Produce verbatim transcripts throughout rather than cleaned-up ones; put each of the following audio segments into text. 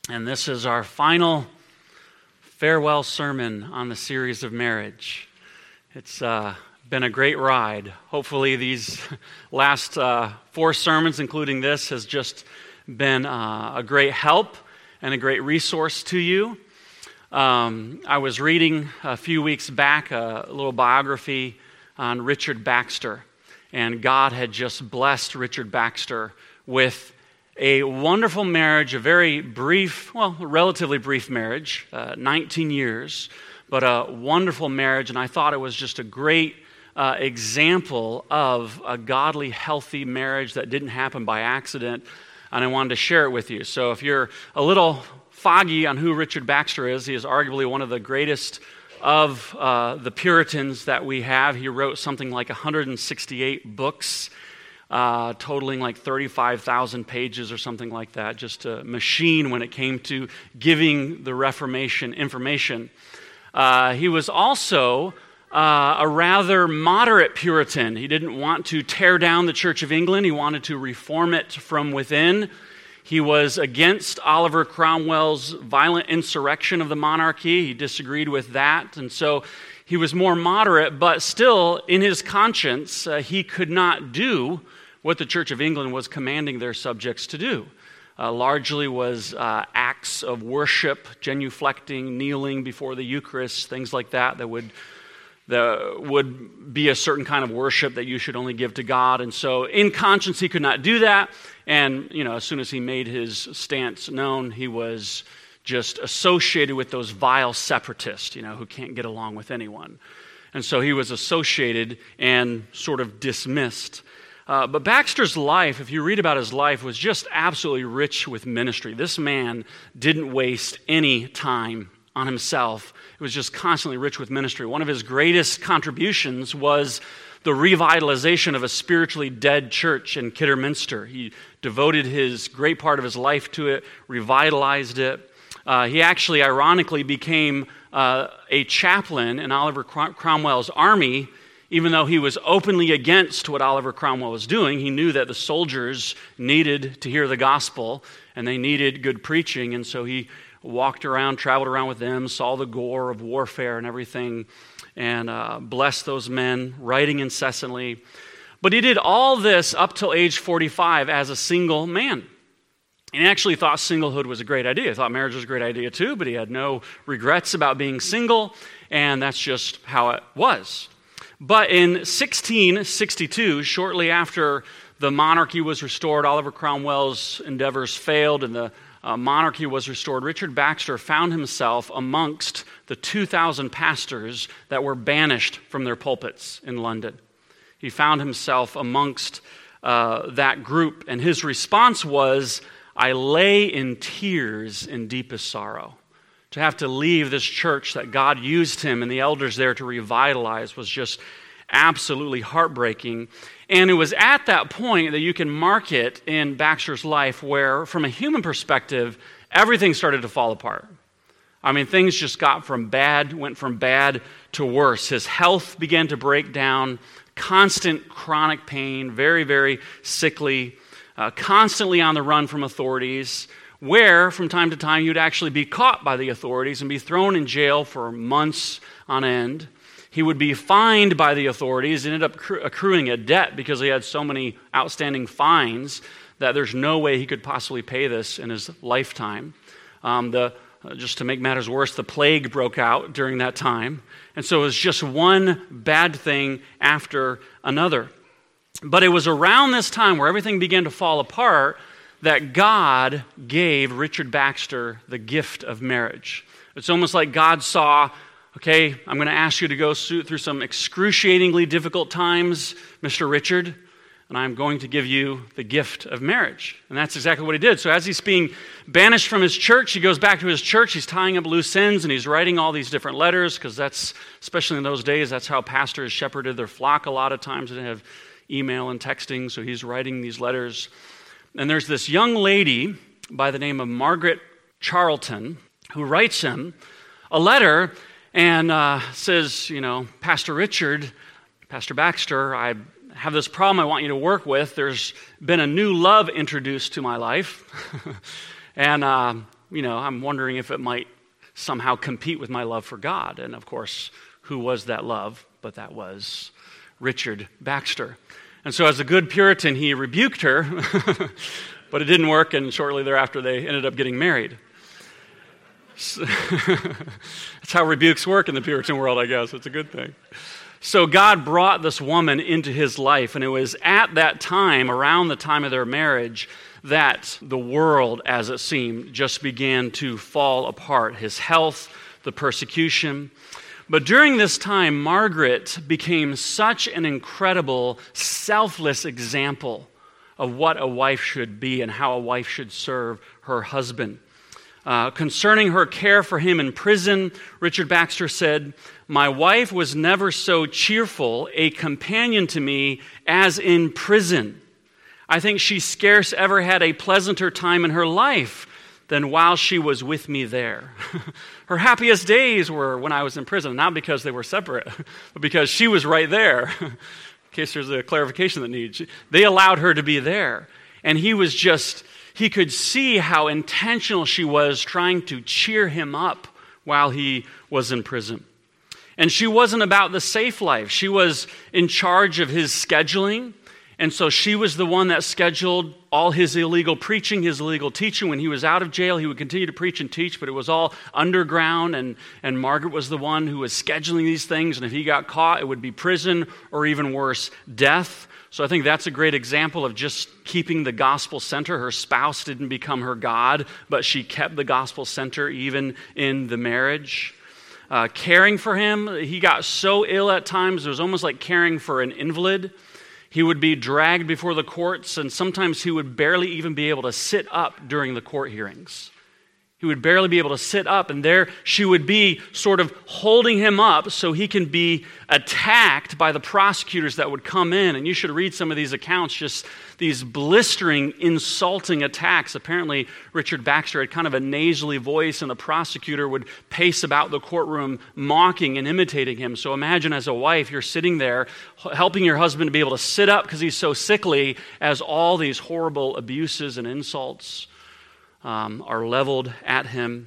And this is our final farewell sermon on the series of marriage. It's uh, been a great ride. Hopefully these last uh, four sermons, including this, has just been uh, a great help and a great resource to you. Um, I was reading a few weeks back a little biography on Richard Baxter, and God had just blessed Richard Baxter with a wonderful marriage, a very brief, well, a relatively brief marriage, uh, nineteen years, but a wonderful marriage, and I thought it was just a great uh, example of a godly, healthy marriage that didn't happen by accident, and I wanted to share it with you. So if you're a little foggy on who Richard Baxter is, he is arguably one of the greatest of uh, the Puritans that we have. He wrote something like one hundred sixty-eight books, uh, totaling like thirty-five thousand pages or something like that, just a machine when it came to giving the Reformation information. Uh, he was also uh, a rather moderate Puritan. He didn't want to tear down the Church of England. He wanted to reform it from within. He was against Oliver Cromwell's violent insurrection of the monarchy. He disagreed with that, and so he was more moderate, but still, in his conscience, uh, he could not do what the Church of England was commanding their subjects to do. Uh, largely was uh, acts of worship, genuflecting, kneeling before the Eucharist, things like that that would that would be a certain kind of worship that you should only give to God. And so in conscience, he could not do that. And, you know, as soon as he made his stance known, he was just associated with those vile separatists, you know, who can't get along with anyone. And so he was associated and sort of dismissed. Uh, but Baxter's life, if you read about his life, was just absolutely rich with ministry. This man didn't waste any time on himself. It was just constantly rich with ministry. One of his greatest contributions was the revitalization of a spiritually dead church in Kidderminster. He devoted his great part of his life to it, revitalized it. Uh, he actually, ironically, became uh, a chaplain in Oliver Cromwell's army. Even though he was openly against what Oliver Cromwell was doing, he knew that the soldiers needed to hear the gospel, and they needed good preaching, and so he walked around, traveled around with them, saw the gore of warfare and everything, and uh, blessed those men, writing incessantly. But he did all this up till age forty-five as a single man. And he actually thought singlehood was a great idea. He thought marriage was a great idea too, but he had no regrets about being single, and that's just how it was. But in sixteen sixty-two, shortly after the monarchy was restored, Oliver Cromwell's endeavors failed, and the uh, monarchy was restored, Richard Baxter found himself amongst the two thousand pastors that were banished from their pulpits in London. He found himself amongst uh, that group, and his response was, "I lay in tears in deepest sorrow." To have to leave this church that God used him and the elders there to revitalize was just absolutely heartbreaking. And it was at that point that you can mark it in Baxter's life where, from a human perspective, everything started to fall apart. I mean, things just got from bad, went from bad to worse. His health began to break down, constant chronic pain, very, very sickly, uh, constantly on the run from authorities, where from time to time you'd actually be caught by the authorities and be thrown in jail for months on end. He would be fined by the authorities, ended up accruing a debt because he had so many outstanding fines that there's no way he could possibly pay this in his lifetime. Um, the, uh, just to make matters worse, the plague broke out during that time. And so it was just one bad thing after another. But it was around this time where everything began to fall apart that God gave Richard Baxter the gift of marriage. It's almost like God saw, okay, I'm going to ask you to go through some excruciatingly difficult times, Mister Richard, and I'm going to give you the gift of marriage. And that's exactly what he did. So as he's being banished from his church, he goes back to his church, he's tying up loose ends, and he's writing all these different letters, because that's, especially in those days, that's how pastors shepherded their flock a lot of times. They didn't have email and texting, so he's writing these letters. And there's this young lady by the name of Margaret Charlton who writes him a letter and uh, says, you know, Pastor Richard, Pastor Baxter, I have this problem I want you to work with. There's been a new love introduced to my life. and uh, you know, I'm wondering if it might somehow compete with my love for God. And of course, who was that love? But that was Richard Baxter. And so as a good Puritan, he rebuked her, but it didn't work, and shortly thereafter they ended up getting married. So that's how rebukes work in the Puritan world, I guess. It's a good thing. So God brought this woman into his life, and it was at that time, around the time of their marriage, that the world, as it seemed, just began to fall apart. His health, the persecution. But during this time, Margaret became such an incredible, selfless example of what a wife should be and how a wife should serve her husband. Uh, concerning her care for him in prison, Richard Baxter said, "My wife was never so cheerful a companion to me as in prison. I think she scarce ever had a pleasanter time in her life than while she was with me there." Her happiest days were when I was in prison, not because they were separate, but because she was right there. In case there's a clarification that needs. They allowed her to be there. And he was just, he could see how intentional she was trying to cheer him up while he was in prison. And she wasn't about the safe life. She was in charge of his scheduling. And so she was the one that scheduled all his illegal preaching, his illegal teaching. When he was out of jail, he would continue to preach and teach, but it was all underground, and, and Margaret was the one who was scheduling these things, and if he got caught, it would be prison, or even worse, death. So I think that's a great example of just keeping the gospel center. Her spouse didn't become her God, but she kept the gospel center even in the marriage. Uh, caring for him, he got so ill at times, it was almost like caring for an invalid. He would be dragged before the courts, and sometimes he would barely even be able to sit up during the court hearings. He would barely be able to sit up, and there she would be sort of holding him up so he can be attacked by the prosecutors that would come in. And you should read some of these accounts, just these blistering, insulting attacks. Apparently, Richard Baxter had kind of a nasally voice, and the prosecutor would pace about the courtroom mocking and imitating him. So imagine as a wife, you're sitting there helping your husband to be able to sit up because he's so sickly, as all these horrible abuses and insults Um, are leveled at him.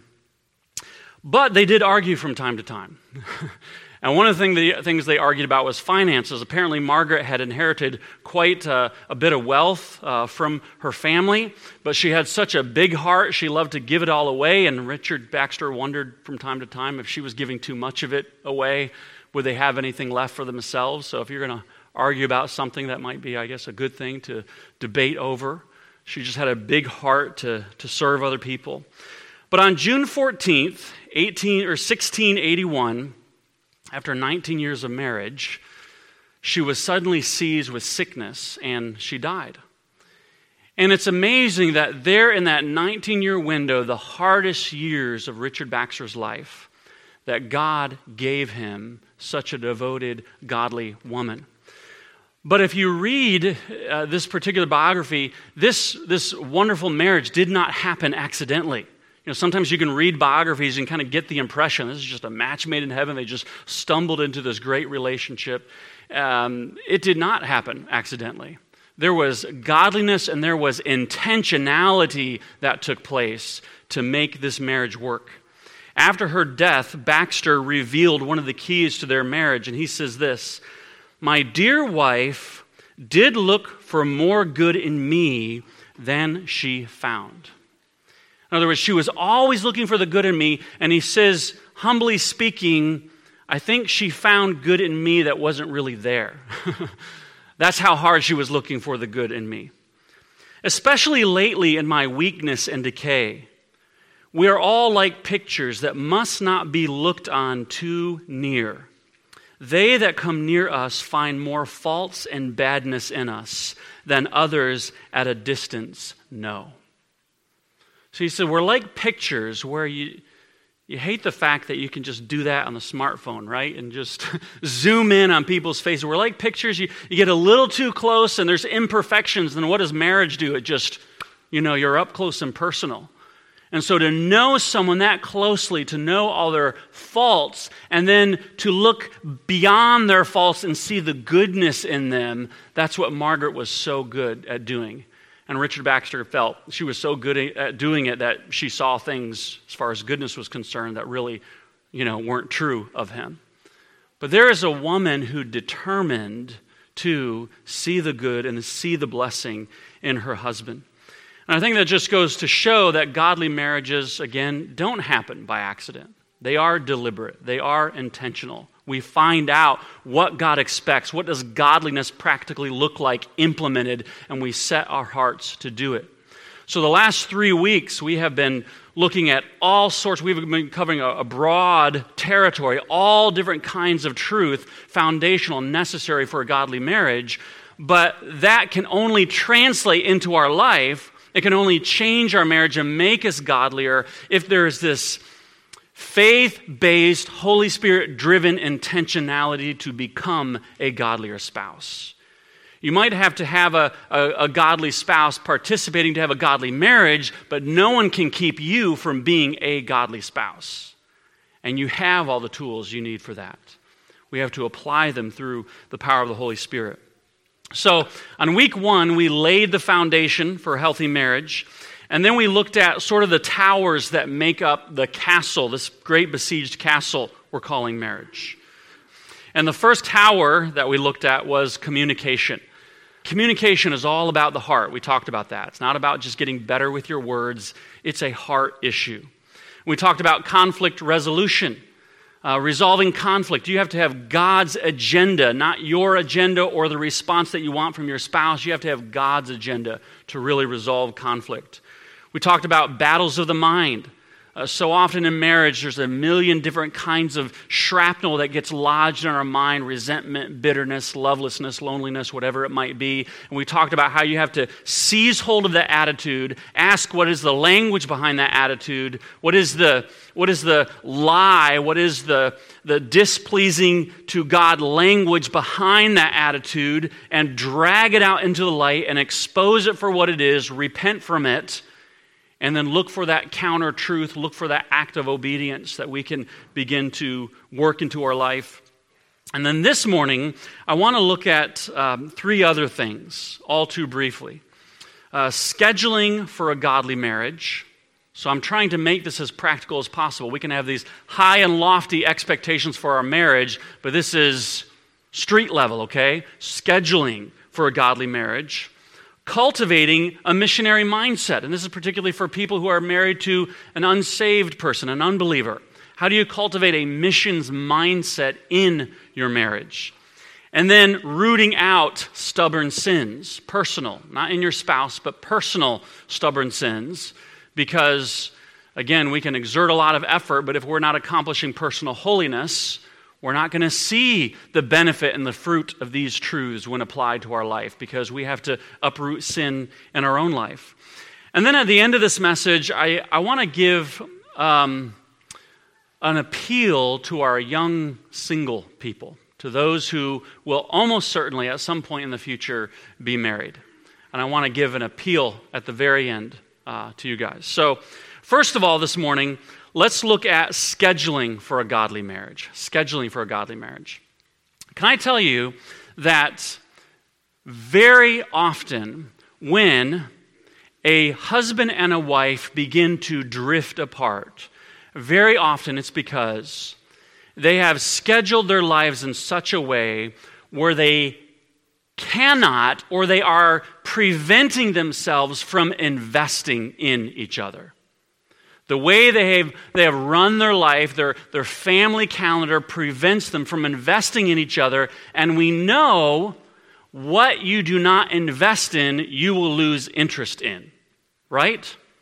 But they did argue from time to time. And one of the, thing the things they argued about was finances. Apparently Margaret had inherited quite uh, a bit of wealth uh, from her family, but she had such a big heart, she loved to give it all away, and Richard Baxter wondered from time to time if she was giving too much of it away, would they have anything left for themselves? So if you're going to argue about something, that might be, I guess, a good thing to debate over. She just had a big heart to, to serve other people. But on June fourteenth, eighteen or sixteen eighty-one, after nineteen years of marriage, she was suddenly seized with sickness and she died. And it's amazing that there in that nineteen-year window, the hardest years of Richard Baxter's life, that God gave him such a devoted, godly woman. But if you read uh, this particular biography, this, this wonderful marriage did not happen accidentally. You know, sometimes you can read biographies and kind of get the impression this is just a match made in heaven. They just stumbled into this great relationship. Um, it did not happen accidentally. There was godliness and there was intentionality that took place to make this marriage work. After her death, Baxter revealed one of the keys to their marriage, and he says this: "My dear wife did look for more good in me than she found." In other words, she was always looking for the good in me, and he says, humbly speaking, I think she found good in me that wasn't really there. That's how hard she was looking for the good in me. Especially lately in my weakness and decay, we are all like pictures that must not be looked on too near. They that come near us find more faults and badness in us than others at a distance know. So he said, we're like pictures where you you hate the fact that you can just do that on the smartphone, right? And just zoom in on people's faces. We're like pictures, you, you get a little too close and there's imperfections. Then what does marriage do? It just, you know, you're up close and personal. And so to know someone that closely, to know all their faults, and then to look beyond their faults and see the goodness in them, that's what Margaret was so good at doing. And Richard Baxter felt she was so good at doing it that she saw things as far as goodness was concerned that really, you know, weren't true of him. But there is a woman who determined to see the good and to see the blessing in her husband. And I think that just goes to show that godly marriages, again, don't happen by accident. They are deliberate. They are intentional. We find out what God expects. What does godliness practically look like implemented? And we set our hearts to do it. So the last three weeks, we have been looking at all sorts. We've been covering a, a broad territory, all different kinds of truth, foundational, necessary for a godly marriage. But that can only translate into our life. It can only change our marriage and make us godlier if there is this faith-based, Holy Spirit-driven intentionality to become a godlier spouse. You might have to have a, a, a godly spouse participating to have a godly marriage, but no one can keep you from being a godly spouse. And you have all the tools you need for that. We have to apply them through the power of the Holy Spirit. So on week one, we laid the foundation for a healthy marriage. And then we looked at sort of the towers that make up the castle, this great besieged castle we're calling marriage. And the first tower that we looked at was communication. Communication is all about the heart. We talked about that. It's not about just getting better with your words. It's a heart issue. We talked about conflict resolution. Uh, resolving conflict. You have to have God's agenda, not your agenda or the response that you want from your spouse. You have to have God's agenda to really resolve conflict. We talked about battles of the mind. Uh, so often in marriage, there's a million different kinds of shrapnel that gets lodged in our mind, resentment, bitterness, lovelessness, loneliness, whatever it might be. And we talked about how you have to seize hold of that attitude, ask what is the language behind that attitude, what is the what is the lie, what is the, the displeasing to God language behind that attitude, and drag it out into the light and expose it for what it is, repent from it, and then look for that counter truth, look for that act of obedience that we can begin to work into our life. And then this morning, I want to look at um, three other things, all too briefly. Uh, scheduling for a godly marriage. So I'm trying to make this as practical as possible. We can have these high and lofty expectations for our marriage, but this is street level, okay? Scheduling for a godly marriage. Cultivating a missionary mindset. And this is particularly for people who are married to an unsaved person, an unbeliever. How do you cultivate a missions mindset in your marriage? And then rooting out stubborn sins, personal, not in your spouse, but personal stubborn sins. Because, again, we can exert a lot of effort, but if we're not accomplishing personal holiness, we're not going to see the benefit and the fruit of these truths when applied to our life, because we have to uproot sin in our own life. And then at the end of this message, I, I want to give um, an appeal to our young single people, to those who will almost certainly at some point in the future be married. And I want to give an appeal at the very end uh, to you guys. So first of all this morning, let's look at scheduling for a godly marriage. Scheduling for a godly marriage. Can I tell you that very often when a husband and a wife begin to drift apart, very often it's because they have scheduled their lives in such a way where they cannot or they are preventing themselves from investing in each other. The way they have, they have run their life, their, their family calendar prevents them from investing in each other. And we know what you do not invest in, you will lose interest in. Right?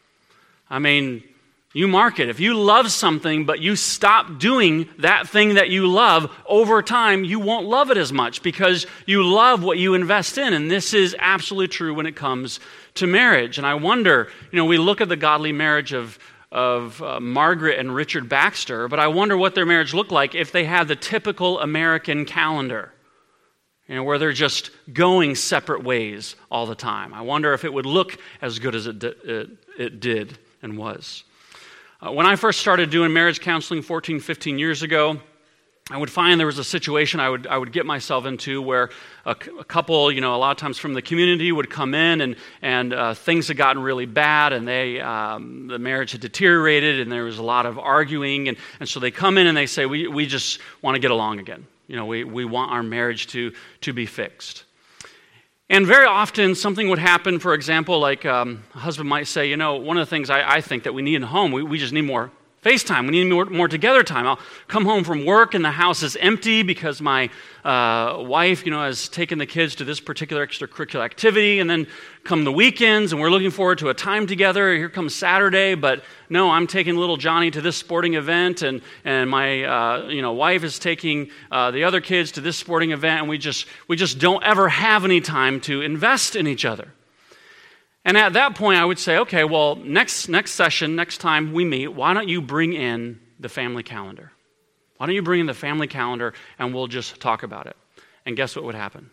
I mean, you mark it. If you love something, but you stop doing that thing that you love, over time, you won't love it as much because you love what you invest in. And this is absolutely true when it comes to marriage. And I wonder, you know, we look at the godly marriage of of uh, Margaret and Richard Baxter, but I wonder what their marriage looked like if they had the typical American calendar, you know, where they're just going separate ways all the time. I wonder if it would look as good as it, di- it, it did and was. Uh, when I first started doing marriage counseling fourteen, fifteen years ago, I would find there was a situation I would I would get myself into where a, a couple, you know, a lot of times from the community would come in and and uh, things had gotten really bad and they um, the marriage had deteriorated and there was a lot of arguing and, and so they come in and they say we we just want to get along again. You know, we we want our marriage to to be fixed. And very often something would happen. For example, like um, a husband might say, you know, one of the things I, I think that we need in the home, we we just need more FaceTime. We need more, more together time. I'll come home from work and the house is empty because my uh, wife, you know, has taken the kids to this particular extracurricular activity, and then come the weekends and we're looking forward to a time together. Here comes Saturday, but no, I'm taking little Johnny to this sporting event, and and my uh, you know wife is taking uh, the other kids to this sporting event, and we just we just don't ever have any time to invest in each other. And at that point, I would say, okay, well, next next session, next time we meet, why don't you bring in the family calendar? Why don't you bring in the family calendar and we'll just talk about it? And guess what would happen?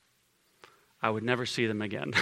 I would never see them again.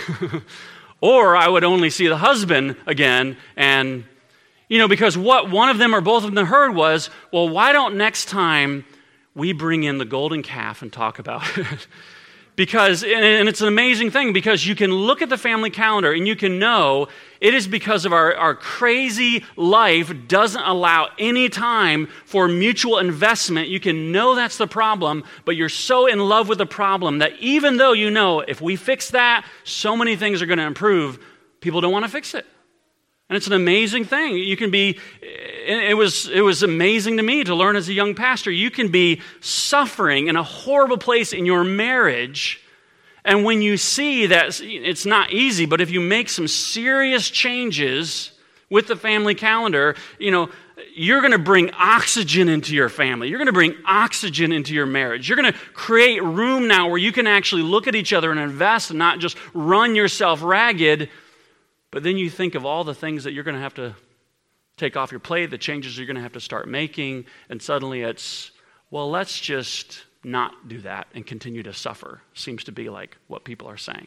Or I would only see the husband again, and, you know, because what one of them or both of them heard was, well, why don't next time we bring in the golden calf and talk about it? Because, and it's an amazing thing, because you can look at the family calendar and you can know it is because of our, our crazy life doesn't allow any time for mutual investment. You can know that's the problem, but you're so in love with the problem that even though you know if we fix that, so many things are going to improve, people don't want to fix it. And it's an amazing thing. You can be, it was it was amazing to me to learn as a young pastor, you can be suffering in a horrible place in your marriage, and when you see that it's not easy, but if you make some serious changes with the family calendar, you know, you're going to bring oxygen into your family. You're going to bring oxygen into your marriage. You're going to create room now where you can actually look at each other and invest and not just run yourself ragged. But then you think of all the things that you're going to have to take off your plate, the changes you're going to have to start making, and suddenly it's, well, let's just not do that and continue to suffer, seems to be like what people are saying.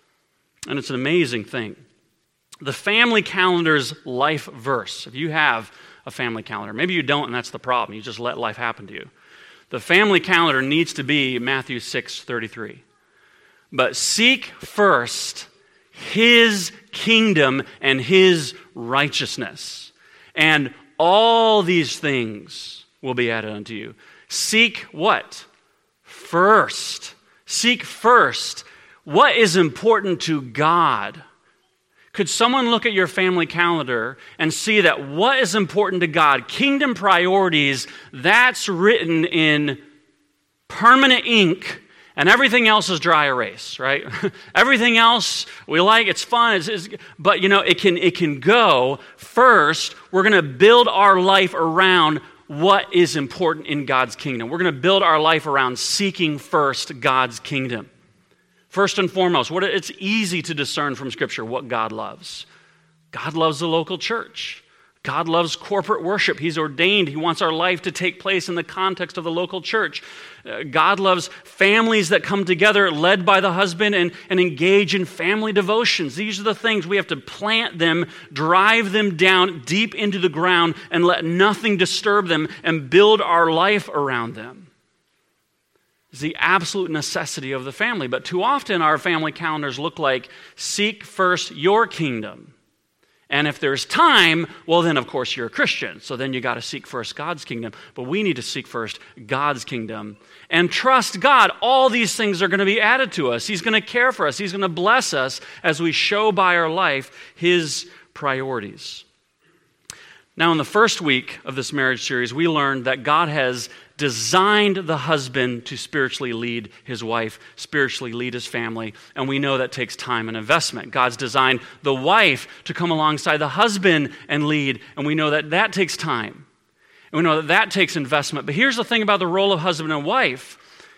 And it's an amazing thing. The family calendar's life verse, if you have a family calendar, maybe you don't and that's the problem, you just let life happen to you. The family calendar needs to be Matthew six thirty-three. But seek first His kingdom and His righteousness, and all these things will be added unto you. Seek what? First. Seek first. What is important to God? Could someone look at your family calendar and see that what is important to God, kingdom priorities, that's written in permanent ink, and everything else is dry erase, right? Everything else we like, it's fun, it's, it's, but you know, it can it can go first. We're going to build our life around what is important in God's kingdom. We're going to build our life around seeking first God's kingdom. First and foremost, what it's easy to discern from Scripture what God loves. God loves the local church. God loves corporate worship. He's ordained. He wants our life to take place in the context of the local church. Uh, God loves families that come together, led by the husband, and, and engage in family devotions. These are the things we have to plant them, drive them down deep into the ground, and let nothing disturb them, and build our life around them. It's the absolute necessity of the family. But too often our family calendars look like, seek first your kingdom. And if there's time, well then of course you're a Christian. So then you got to seek first God's kingdom. But we need to seek first God's kingdom and trust God. All these things are going to be added to us. He's going to care for us. He's going to bless us as we show by our life His priorities. Now, in the first week of this marriage series, we learned that God has designed the husband to spiritually lead his wife, spiritually lead his family, and we know that takes time and investment. God's designed the wife to come alongside the husband and lead, and we know that that takes time. And we know that that takes investment. But here's the thing about the role of husband and wife.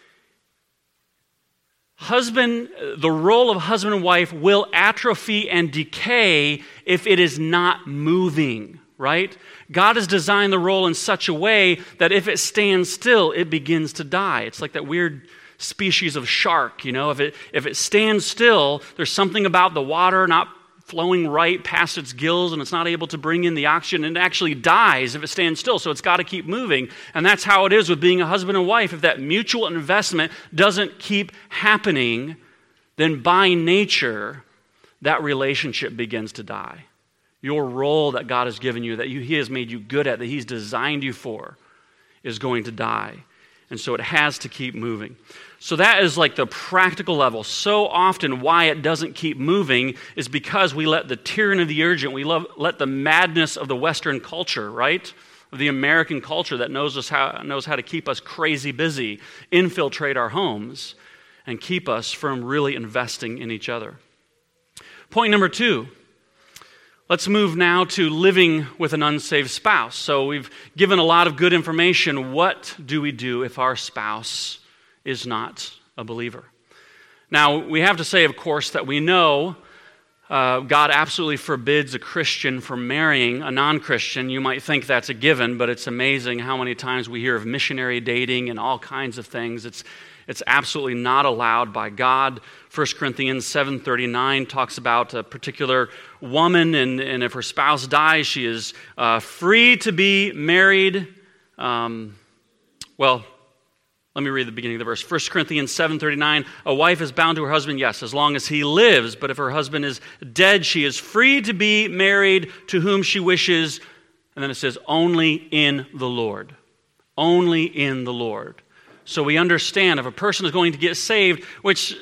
Husband, the role of husband and wife will atrophy and decay if it is not moving. Right? God has designed the role in such a way that if it stands still, it begins to die. It's like that weird species of shark, you know. If it if it stands still, there's something about the water not flowing right past its gills and it's not able to bring in the oxygen, and it actually dies if it stands still, so it's got to keep moving. And that's how it is with being a husband and wife. If that mutual investment doesn't keep happening, then by nature, that relationship begins to die. Your role that God has given you, that you, He has made you good at, that He's designed you for, is going to die. And so it has to keep moving. So that is like the practical level. So often why it doesn't keep moving is because we let the tyranny of the urgent, we love, let the madness of the Western culture, right? Of the American culture that knows us how knows how to keep us crazy busy, infiltrate our homes, and keep us from really investing in each other. Point number two. Let's move now to living with an unsaved spouse. So we've given a lot of good information. What do we do if our spouse is not a believer? Now, we have to say, of course, that we know uh, God absolutely forbids a Christian from marrying a non-Christian. You might think that's a given, but it's amazing how many times we hear of missionary dating and all kinds of things. It's It's absolutely not allowed by God. First Corinthians seven thirty-nine talks about a particular woman, and, and if her spouse dies, she is uh, free to be married. Um, well, let me read the beginning of the verse. First Corinthians seven thirty-nine, a wife is bound to her husband, yes, as long as he lives. But if her husband is dead, she is free to be married to whom she wishes. And then it says, only in the Lord. Only in the Lord. So we understand if a person is going to get saved, which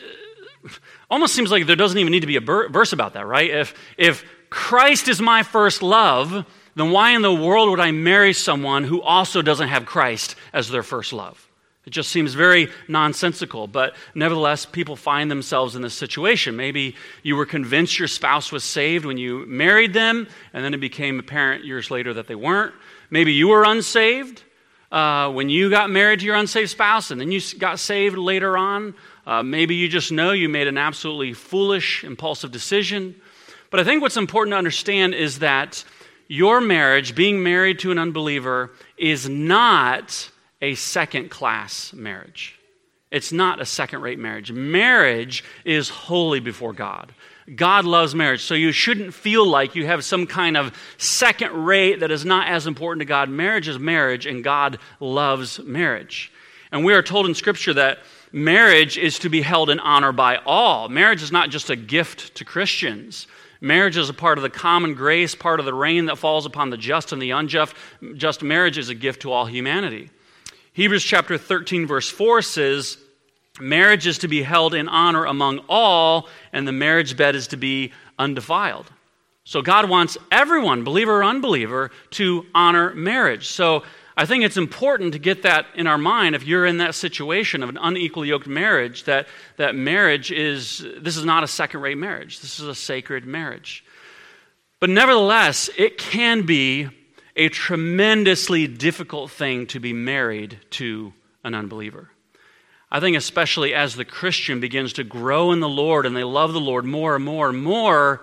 almost seems like there doesn't even need to be a verse about that, right? If, if Christ is my first love, then why in the world would I marry someone who also doesn't have Christ as their first love? It just seems very nonsensical, but nevertheless, people find themselves in this situation. Maybe you were convinced your spouse was saved when you married them, and then it became apparent years later that they weren't. Maybe you were unsaved Uh, when you got married to your unsaved spouse and then you got saved later on. Uh, maybe you just know you made an absolutely foolish, impulsive decision. But I think what's important to understand is that your marriage, being married to an unbeliever, is not a second-class marriage. It's not a second-rate marriage. Marriage is holy before God. God loves marriage, so you shouldn't feel like you have some kind of second rate that is not as important to God. Marriage is marriage, and God loves marriage. And we are told in Scripture that marriage is to be held in honor by all. Marriage is not just a gift to Christians. Marriage is a part of the common grace, part of the rain that falls upon the just and the unjust. Just marriage is a gift to all humanity. Hebrews chapter thirteen, verse four says, marriage is to be held in honor among all, and the marriage bed is to be undefiled. So God wants everyone, believer or unbeliever, to honor marriage. So I think it's important to get that in our mind if you're in that situation of an unequally yoked marriage, that, that marriage is, this is not a second-rate marriage. This is a sacred marriage. But nevertheless, it can be a tremendously difficult thing to be married to an unbeliever. I think especially as the Christian begins to grow in the Lord and they love the Lord more and more and more,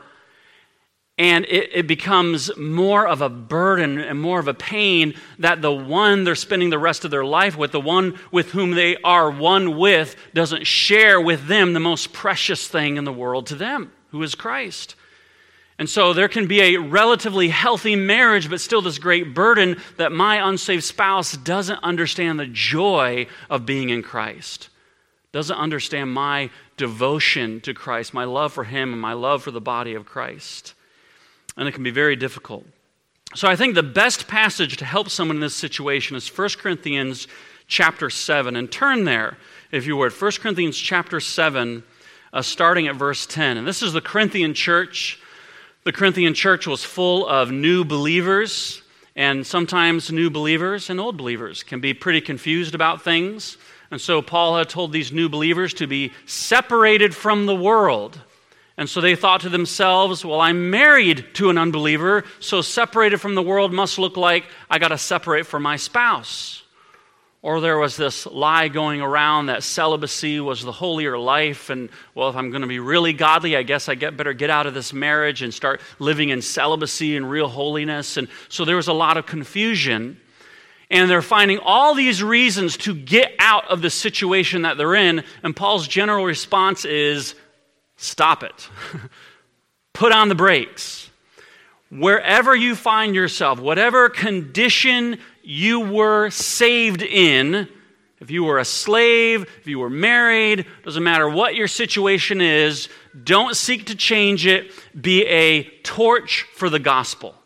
and it, it becomes more of a burden and more of a pain that the one they're spending the rest of their life with, the one with whom they are one with, doesn't share with them the most precious thing in the world to them, who is Christ. And so there can be a relatively healthy marriage, but still this great burden that my unsaved spouse doesn't understand the joy of being in Christ, doesn't understand my devotion to Christ, my love for Him, and my love for the body of Christ. And it can be very difficult. So I think the best passage to help someone in this situation is First Corinthians chapter seven. And turn there, if you would. First Corinthians chapter seven, uh, starting at verse ten. And this is the Corinthian church. The Corinthian church was full of new believers, and sometimes new believers and old believers can be pretty confused about things. And so Paul had told these new believers to be separated from the world. And so they thought to themselves, well, I'm married to an unbeliever, so separated from the world must look like I got to separate from my spouse. Or there was this lie going around that celibacy was the holier life, and, well, if I'm going to be really godly, I guess I get better get out of this marriage and start living in celibacy and real holiness. And so there was a lot of confusion, and they're finding all these reasons to get out of the situation that they're in, and Paul's general response is, stop it. put on the brakes. Wherever you find yourself, whatever condition you were saved in, if you were a slave, if you were married, doesn't matter what your situation is, don't seek to change it. Be a torch for the gospel.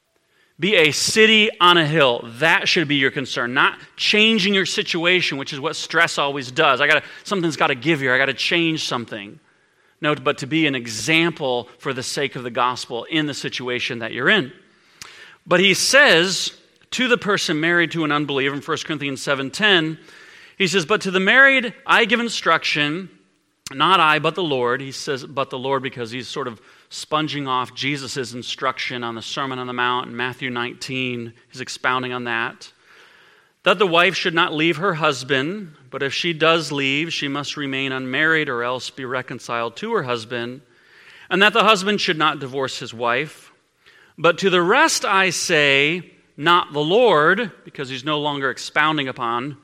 Be a city on a hill. That should be your concern, not changing your situation, which is what stress always does. I got something's got to give here. I got to change something. No, but to be an example for the sake of the gospel in the situation that you're in. But he says to the person married to an unbeliever in First Corinthians seven ten, he says, but to the married I give instruction, not I, but the Lord. He says, but the Lord, because he's sort of sponging off Jesus' instruction on the Sermon on the Mount in Matthew nineteen. He's expounding on that. That the wife should not leave her husband, but if she does leave, she must remain unmarried or else be reconciled to her husband. And that the husband should not divorce his wife. But to the rest I say, not the Lord, because he's no longer expounding upon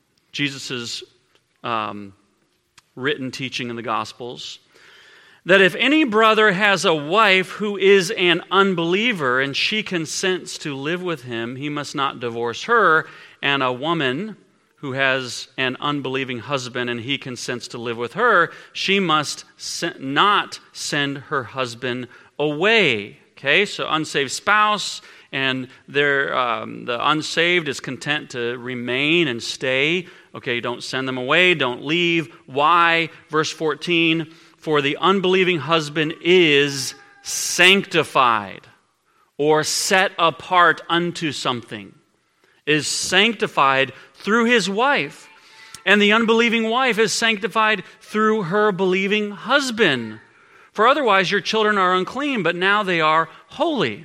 Jesus' um, written teaching in the Gospels, that if any brother has a wife who is an unbeliever and she consents to live with him, he must not divorce her. And a woman who has an unbelieving husband and he consents to live with her, she must not send her husband away. Okay, so unsaved spouse, and they're, um, the unsaved is content to remain and stay. Okay, don't send them away, don't leave. Why? Verse fourteen, for the unbelieving husband is sanctified or set apart unto something, is sanctified through his wife. And the unbelieving wife is sanctified through her believing husband. For otherwise your children are unclean, but now they are holy.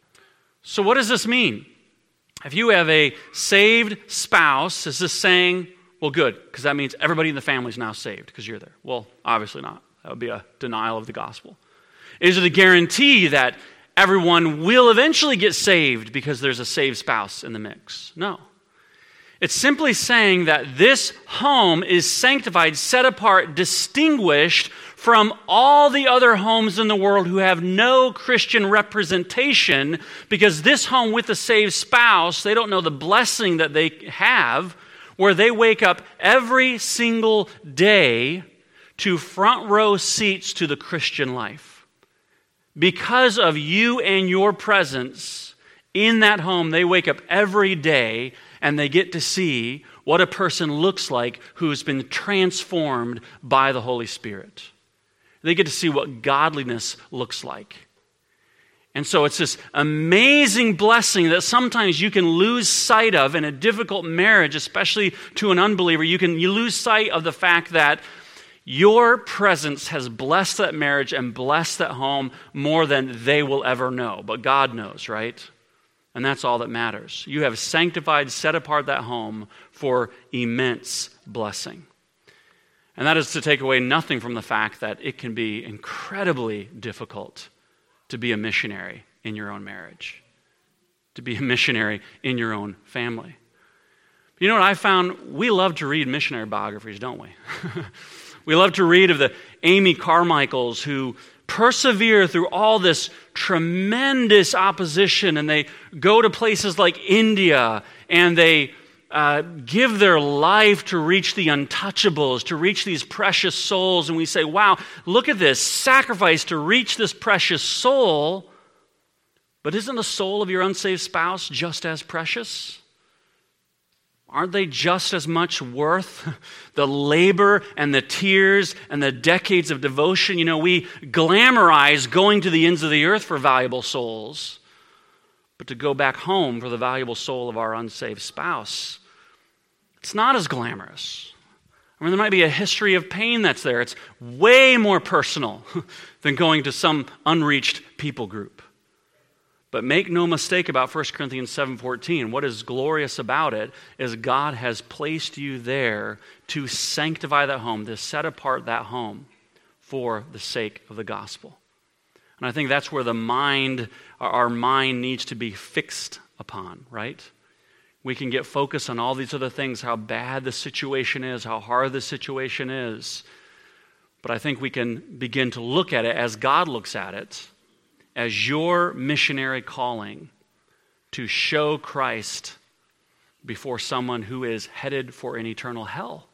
So what does this mean? If you have a saved spouse, is this saying, well, good, because that means everybody in the family is now saved because you're there? Well, obviously not. That would be a denial of the gospel. Is it a guarantee that everyone will eventually get saved because there's a saved spouse in the mix? No. It's simply saying that this home is sanctified, set apart, distinguished from all the other homes in the world who have no Christian representation, because this home with the saved spouse, they don't know the blessing that they have, where they wake up every single day to front row seats to the Christian life. Because of you and your presence in that home, they wake up every day and they get to see what a person looks like who's been transformed by the Holy Spirit. They get to see what godliness looks like. And so it's this amazing blessing that sometimes you can lose sight of in a difficult marriage, especially to an unbeliever. You can you lose sight of the fact that your presence has blessed that marriage and blessed that home more than they will ever know. But God knows, right? And that's all that matters. You have sanctified, set apart that home for immense blessing. And that is to take away nothing from the fact that it can be incredibly difficult to be a missionary in your own marriage, to be a missionary in your own family. You know what I found? We love to read missionary biographies, don't we? We love to read of the Amy Carmichaels who persevere through all this tremendous opposition, and they go to places like India, and they uh, give their life to reach the untouchables, to reach these precious souls. And we say, wow, look at this sacrifice to reach this precious soul. But isn't the soul of your unsaved spouse just as precious? Aren't they just as much worth the labor and the tears and the decades of devotion? You know, we glamorize going to the ends of the earth for valuable souls, but to go back home for the valuable soul of our unsaved spouse, it's not as glamorous. I mean, there might be a history of pain that's there. It's way more personal than going to some unreached people group. But make no mistake about First Corinthians seven fourteen. What is glorious about it is God has placed you there to sanctify that home, to set apart that home for the sake of the gospel. And I think that's where the mind, our mind needs to be fixed upon, right? We can get focused on all these other things, how bad the situation is, how hard the situation is. But I think we can begin to look at it as God looks at it, as your missionary calling to show Christ before someone who is headed for an eternal hell.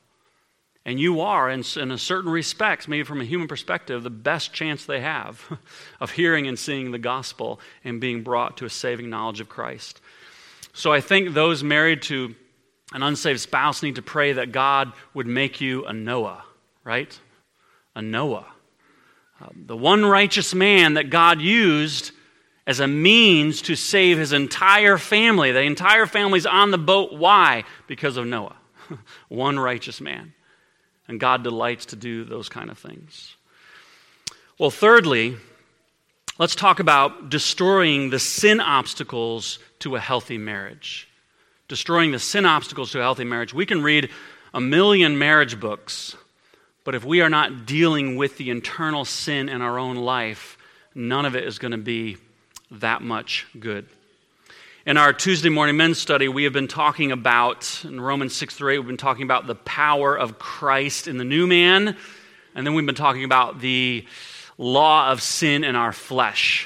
And you are, in, in a certain respects, maybe from a human perspective, the best chance they have of hearing and seeing the gospel and being brought to a saving knowledge of Christ. So I think those married to an unsaved spouse need to pray that God would make you a Noah, right? A Noah. Uh, the one righteous man that God used as a means to save his entire family. The entire family's on the boat. Why? Because of Noah. One righteous man. And God delights to do those kind of things. Well, thirdly, let's talk about destroying the sin obstacles to a healthy marriage. Destroying the sin obstacles to a healthy marriage. We can read a million marriage books, but if we are not dealing with the internal sin in our own life, none of it is going to be that much good. In our Tuesday morning men's study, we have been talking about, in Romans six through eight, we've been talking about the power of Christ in the new man, and then we've been talking about the law of sin in our flesh.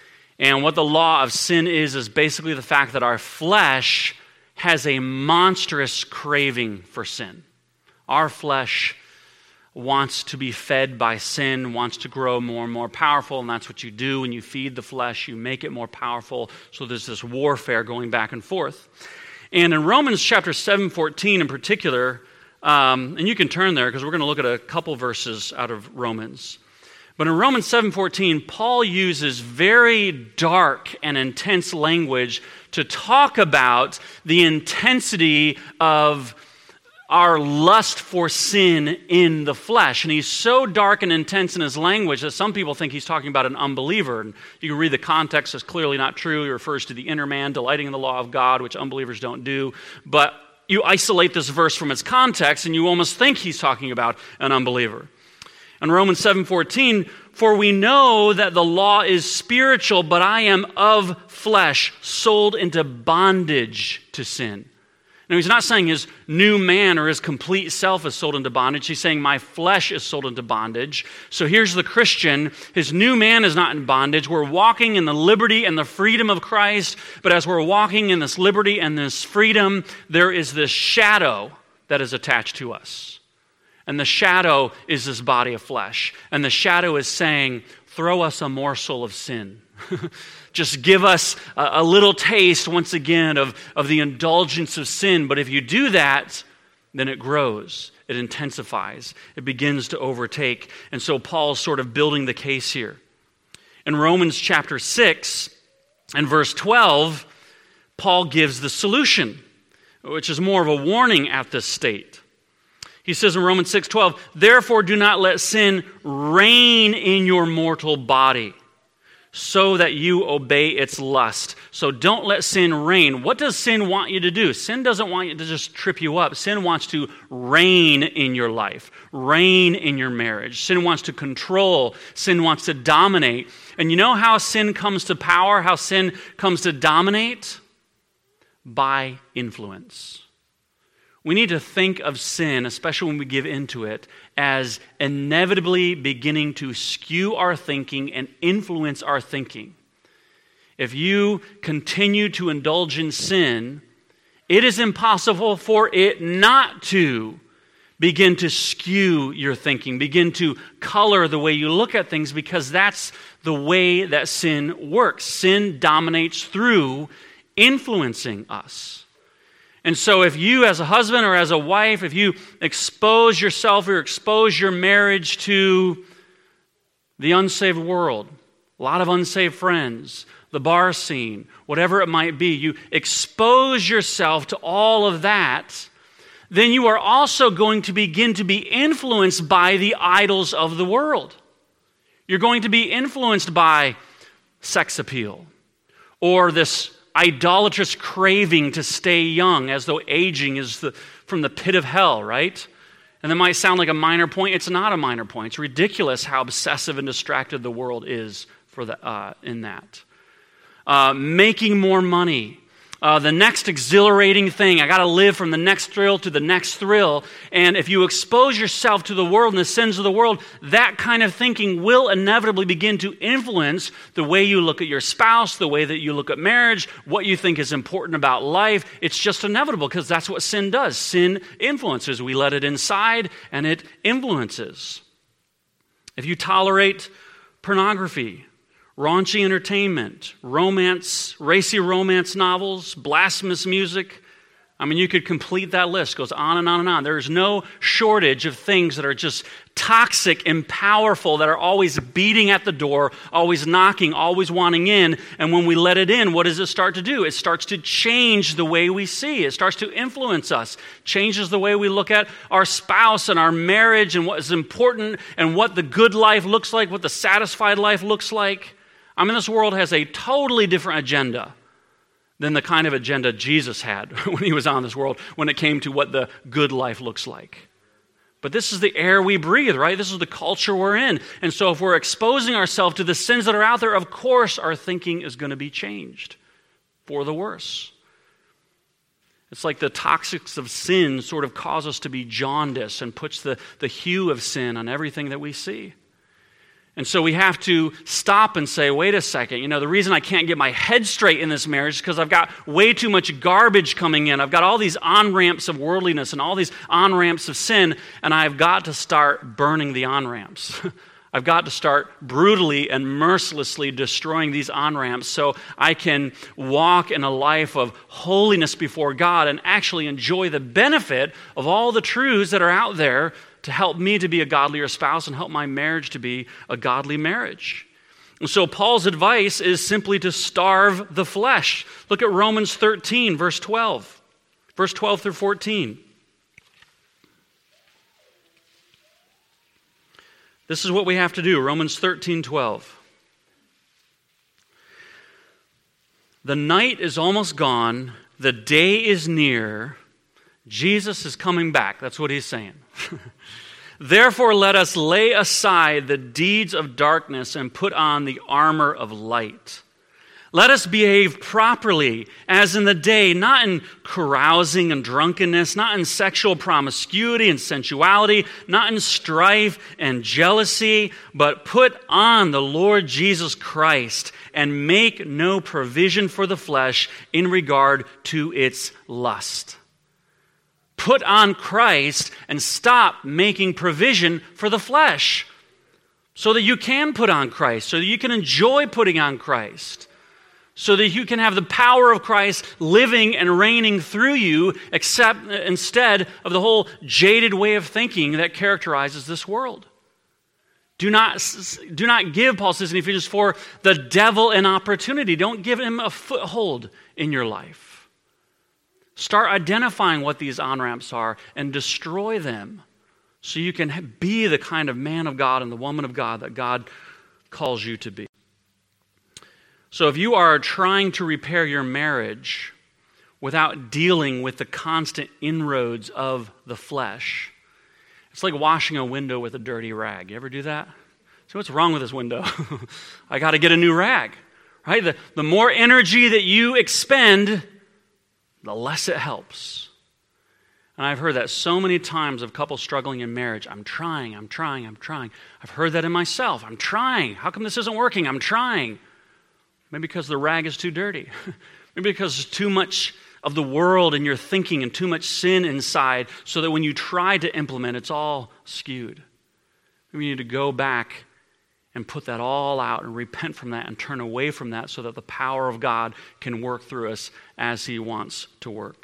And what the law of sin is, is basically the fact that our flesh has a monstrous craving for sin. Our flesh wants to be fed by sin, wants to grow more and more powerful, and that's what you do when you feed the flesh. You make it more powerful, so there's this warfare going back and forth. And in Romans chapter seven fourteen in particular, um, and you can turn there because we're going to look at a couple verses out of Romans. But in Romans seven fourteen, Paul uses very dark and intense language to talk about the intensity of our lust for sin in the flesh. And he's so dark and intense in his language that some people think he's talking about an unbeliever. And you can read the context, it's clearly not true. He refers to the inner man delighting in the law of God, which unbelievers don't do. But you isolate this verse from its context, and you almost think he's talking about an unbeliever. In Romans seven fourteen, for we know that the law is spiritual, but I am of flesh, sold into bondage to sin. Now, he's not saying his new man or his complete self is sold into bondage. He's saying my flesh is sold into bondage. So here's the Christian. His new man is not in bondage. We're walking in the liberty and the freedom of Christ. But as we're walking in this liberty and this freedom, there is this shadow that is attached to us. And the shadow is this body of flesh. And the shadow is saying, throw us a morsel of sin. Just give us a, a little taste once again of, of the indulgence of sin. But if you do that, then it grows, it intensifies, it begins to overtake. And so Paul's sort of building the case here. In Romans chapter six and verse twelve, Paul gives the solution, which is more of a warning at this state. He says in Romans six twelve, therefore do not let sin reign in your mortal body, so that you obey its lust. So don't let sin reign. What does sin want you to do? Sin doesn't want you to just trip you up. Sin wants to reign in your life, reign in your marriage. Sin wants to control. Sin wants to dominate. And you know how sin comes to power, how sin comes to dominate? By influence. We need to think of sin, especially when we give into it, as inevitably beginning to skew our thinking and influence our thinking. If you continue to indulge in sin, it is impossible for it not to begin to skew your thinking, begin to color the way you look at things, because that's the way that sin works. Sin dominates through influencing us. And so if you as a husband or as a wife, if you expose yourself or expose your marriage to the unsaved world, a lot of unsaved friends, the bar scene, whatever it might be, you expose yourself to all of that, then you are also going to begin to be influenced by the idols of the world. You're going to be influenced by sex appeal or this idolatrous craving to stay young, as though aging is the, from the pit of hell, right? And that might sound like a minor point. It's not a minor point. It's ridiculous how obsessive and distracted the world is for the, uh, in that. Uh, making more money, uh, the next exhilarating thing. I got to live from the next thrill to the next thrill. And if you expose yourself to the world and the sins of the world, that kind of thinking will inevitably begin to influence the way you look at your spouse, the way that you look at marriage, what you think is important about life. It's just inevitable because that's what sin does. Sin influences. We let it inside and it influences. If you tolerate pornography, raunchy entertainment, romance, racy romance novels, blasphemous music, I mean, you could complete that list. It goes on and on and on. There is no shortage of things that are just toxic and powerful, that are always beating at the door, always knocking, always wanting in. And when we let it in, what does it start to do? It starts to change the way we see. It starts to influence us, changes the way we look at our spouse and our marriage and what is important and what the good life looks like, what the satisfied life looks like. I mean, this world has a totally different agenda than the kind of agenda Jesus had when he was on this world, when it came to what the good life looks like. But this is the air we breathe, right? This is the culture we're in. And so if we're exposing ourselves to the sins that are out there, of course our thinking is going to be changed for the worse. It's like the toxics of sin sort of cause us to be jaundiced and puts the, the hue of sin on everything that we see. And so we have to stop and say, wait a second, you know, the reason I can't get my head straight in this marriage is because I've got way too much garbage coming in. I've got all these on-ramps of worldliness and all these on-ramps of sin, and I've got to start burning the on-ramps. I've got to start brutally and mercilessly destroying these on-ramps so I can walk in a life of holiness before God and actually enjoy the benefit of all the truths that are out there to help me to be a godlier spouse and help my marriage to be a godly marriage. And so Paul's advice is simply to starve the flesh. Look at Romans thirteen, verse twelve. Verse twelve through fourteen. This is what we have to do, Romans thirteen, twelve. The night is almost gone, the day is near, Jesus is coming back. That's what he's saying. Therefore, let us lay aside the deeds of darkness and put on the armor of light. Let us behave properly as in the day, not in carousing and drunkenness, not in sexual promiscuity and sensuality, not in strife and jealousy, but put on the Lord Jesus Christ and make no provision for the flesh in regard to its lust. Put on Christ and stop making provision for the flesh so that you can put on Christ, so that you can enjoy putting on Christ, so that you can have the power of Christ living and reigning through you, except instead of the whole jaded way of thinking that characterizes this world. Do not, do not give, Paul says in Ephesians four, the devil an opportunity. Don't give him a foothold in your life. Start identifying what these on-ramps are and destroy them so you can be the kind of man of God and the woman of God that God calls you to be. So if you are trying to repair your marriage without dealing with the constant inroads of the flesh, it's like washing a window with a dirty rag. You ever do that? So what's wrong with this window? I got to get a new rag, right? The, the more energy that you expend, the less it helps. And I've heard that so many times of couples struggling in marriage. I'm trying, I'm trying, I'm trying. I've heard that in myself. I'm trying. How come this isn't working? I'm trying. Maybe because the rag is too dirty. Maybe because there's too much of the world in your thinking and too much sin inside so that when you try to implement, it's all skewed. Maybe you need to go back and put that all out and repent from that and turn away from that so that the power of God can work through us as he wants to work.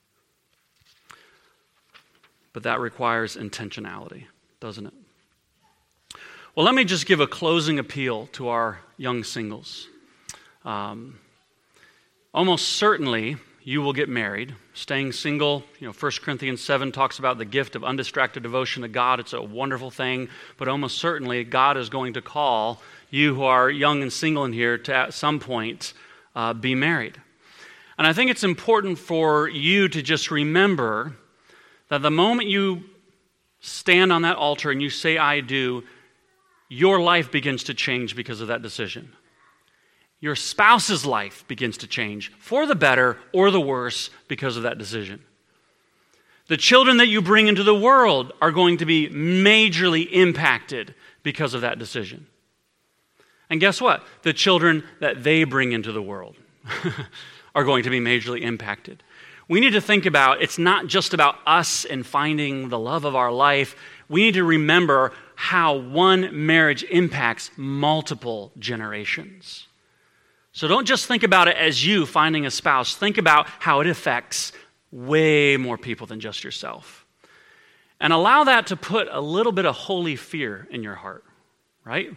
But that requires intentionality, doesn't it? Well, let me just give a closing appeal to our young singles. Um, almost certainly you will get married. Staying single, you know, First Corinthians seven talks about the gift of undistracted devotion to God. It's a wonderful thing, but almost certainly God is going to call you who are young and single in here to at some point uh, be married. And I think it's important for you to just remember that the moment you stand on that altar and you say, I do, your life begins to change because of that decision. Your spouse's life begins to change for the better or the worse because of that decision. The children that you bring into the world are going to be majorly impacted because of that decision. And guess what? The children that they bring into the world are going to be majorly impacted. We need to think about, it's not just about us and finding the love of our life. We need to remember how one marriage impacts multiple generations. So don't just think about it as you finding a spouse. Think about how it affects way more people than just yourself. And allow that to put a little bit of holy fear in your heart, right?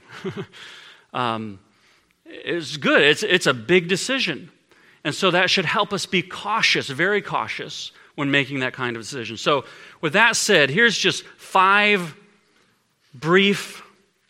um, it's good. It's, it's a big decision. And so that should help us be cautious, very cautious, when making that kind of decision. So with that said, here's just five brief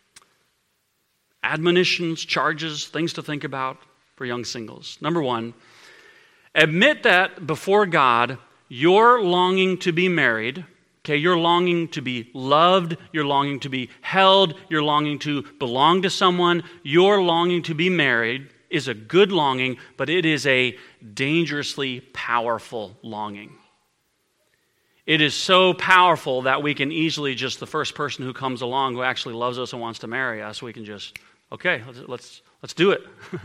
admonitions, charges, things to think about for young singles. Number one, admit that before God, you're longing to be married. Okay, you're longing to be loved, you're longing to be held, you're longing to belong to someone, you're longing to be married is a good longing, but it is a dangerously powerful longing. It is so powerful that we can easily just, the first person who comes along who actually loves us and wants to marry us, we can just, okay, let's let's, let's do it.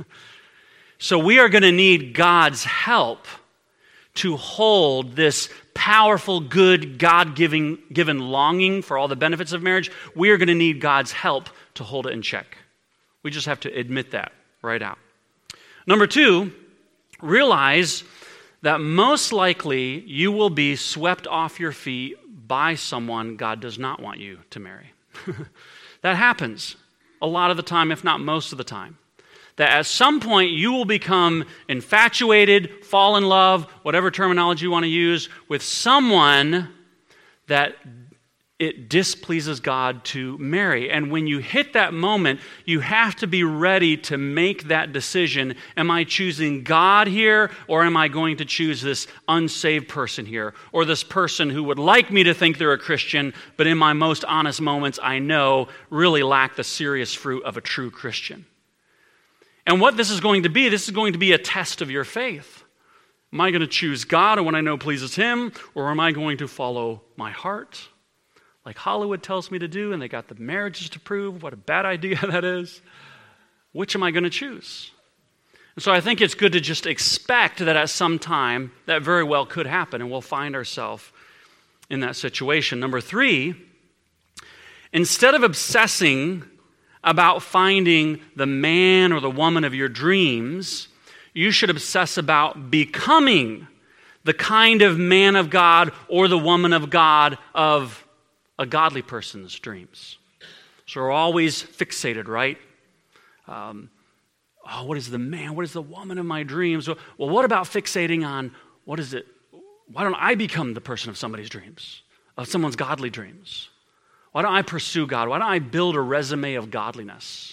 So we are going to need God's help to hold this powerful, good, God-given given longing for all the benefits of marriage. We are going to need God's help to hold it in check. We just have to admit that right out. Number two, realize that most likely you will be swept off your feet by someone God does not want you to marry. That happens a lot of the time, if not most of the time. That at some point you will become infatuated, fall in love, whatever terminology you want to use, with someone that it displeases God to marry. And when you hit that moment, you have to be ready to make that decision. Am I choosing God here, or am I going to choose this unsaved person here? Or this person who would like me to think they're a Christian, but in my most honest moments, I know really lack the serious fruit of a true Christian. And what this is going to be, this is going to be a test of your faith. Am I going to choose God and what I know pleases Him, or am I going to follow my heart? Like Hollywood tells me to do, and they got the marriages to prove. What a bad idea that is. Which am I going to choose? And so I think it's good to just expect that at some time that very well could happen, and we'll find ourselves in that situation. Number three, instead of obsessing about finding the man or the woman of your dreams, you should obsess about becoming the kind of man of God or the woman of God of a godly person's dreams. So we're always fixated, right? Um, oh, what is the man? What is the woman of my dreams? Well, what about fixating on what is it? Why don't I become the person of somebody's dreams, of someone's godly dreams? Why don't I pursue God? Why don't I build a resume of godliness?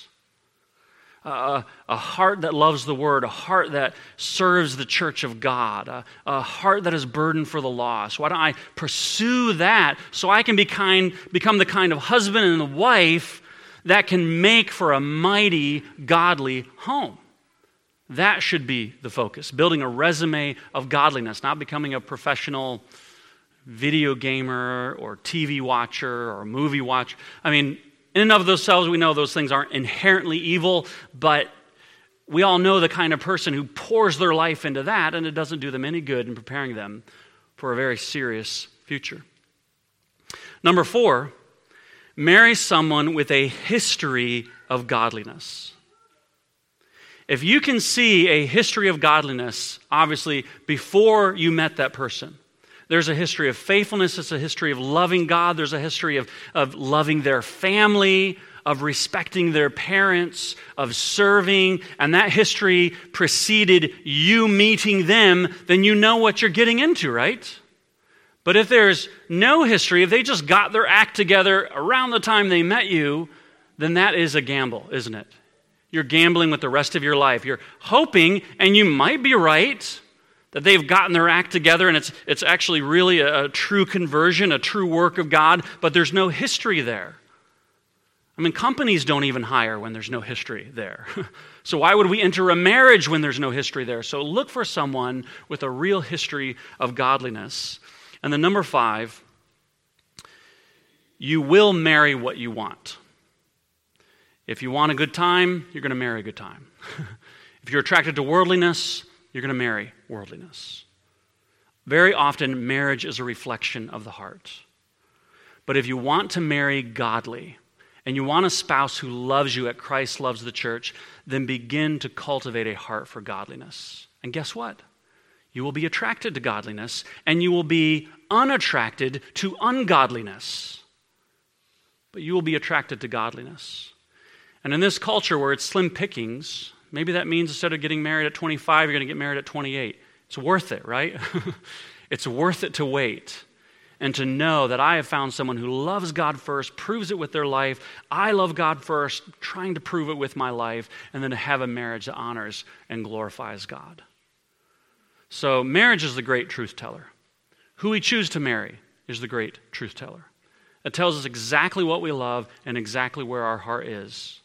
Uh, a heart that loves the Word, a heart that serves the church of God, a, a heart that is burdened for the lost. Why don't I pursue that so I can be kind, become the kind of husband and wife that can make for a mighty, godly home? That should be the focus, building a resume of godliness, not becoming a professional video gamer or T V watcher or movie watcher. I mean, in and of themselves, we know those things aren't inherently evil, but we all know the kind of person who pours their life into that, and it doesn't do them any good in preparing them for a very serious future. Number four, marry someone with a history of godliness. If you can see a history of godliness, obviously, before you met that person, there's a history of faithfulness, there's a history of loving God, there's a history of, of loving their family, of respecting their parents, of serving, and that history preceded you meeting them, then you know what you're getting into, right? But if there's no history, if they just got their act together around the time they met you, then that is a gamble, isn't it? You're gambling with the rest of your life. You're hoping, and you might be right, that they've gotten their act together and it's it's actually really a, a true conversion, a true work of God, but there's no history there. I mean, companies don't even hire when there's no history there. So why would we enter a marriage when there's no history there? So look for someone with a real history of godliness. And then number five, you will marry what you want. If you want a good time, you're going to marry a good time. If you're attracted to worldliness, you're going to marry worldliness. Very often, marriage is a reflection of the heart. But if you want to marry godly, and you want a spouse who loves you as Christ loves the church, then begin to cultivate a heart for godliness. And guess what? You will be attracted to godliness, and you will be unattracted to ungodliness. But you will be attracted to godliness. And in this culture where it's slim pickings, maybe that means instead of getting married at twenty-five, you're going to get married at twenty-eight. It's worth it, right? It's worth it to wait and to know that I have found someone who loves God first, proves it with their life. I love God first, trying to prove it with my life, and then to have a marriage that honors and glorifies God. So marriage is the great truth teller. Who we choose to marry is the great truth teller. It tells us exactly what we love and exactly where our heart is.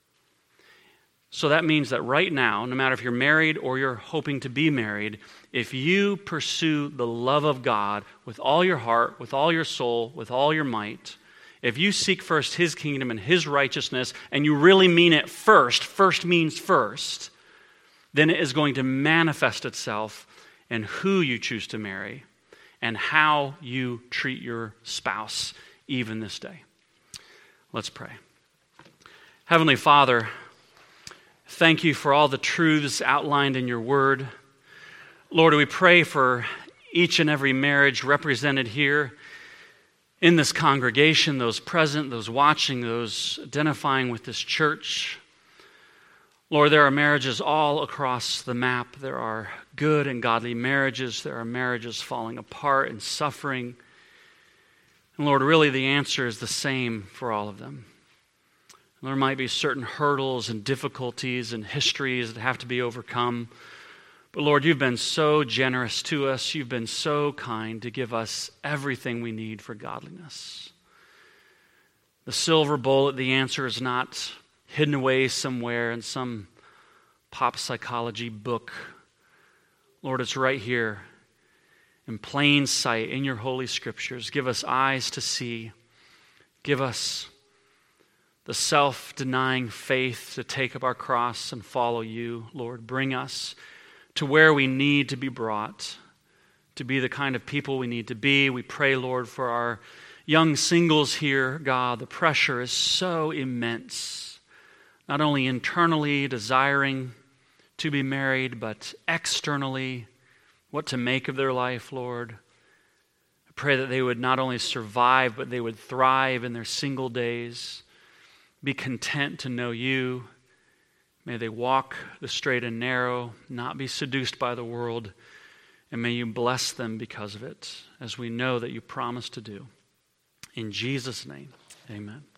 So that means that right now, no matter if you're married or you're hoping to be married, if you pursue the love of God with all your heart, with all your soul, with all your might, if you seek first His kingdom and His righteousness, and you really mean it first, first means first, then it is going to manifest itself in who you choose to marry and how you treat your spouse even this day. Let's pray. Heavenly Father, thank you for all the truths outlined in your word. Lord, we pray for each and every marriage represented here in this congregation, those present, those watching, those identifying with this church. Lord, there are marriages all across the map. There are good and godly marriages. There are marriages falling apart and suffering. And Lord, really the answer is the same for all of them. There might be certain hurdles and difficulties and histories that have to be overcome. But Lord, you've been so generous to us. You've been so kind to give us everything we need for godliness. The silver bullet, the answer is not hidden away somewhere in some pop psychology book. Lord, it's right here in plain sight in your holy scriptures. Give us eyes to see. Give us the self-denying faith to take up our cross and follow you. Lord, bring us to where we need to be brought, to be the kind of people we need to be. We pray, Lord, for our young singles here. God, the pressure is so immense, not only internally desiring to be married, but externally, what to make of their life, Lord. I pray that they would not only survive, but they would thrive in their single days. Be content to know you. May they walk the straight and narrow, not be seduced by the world, and may you bless them because of it, as we know that you promised to do. In Jesus' name, amen.